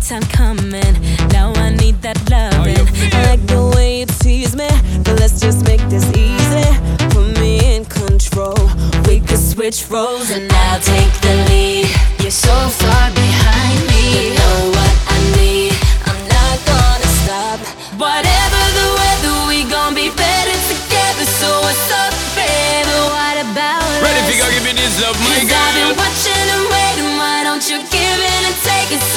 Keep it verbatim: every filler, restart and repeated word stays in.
time coming. Now I need that loving. I like the way you tease me, but let's just make this easy. Put me in control. We could switch roles and I'll take the lead. You're so far behind me. You know what I need. I'm not gonna stop. Whatever the weather, we gon' be better together. So what's up, baby? What about us? Ready if you go give me this love, my girl. Cause I've been watching and waiting. Why don't you give in and take it? So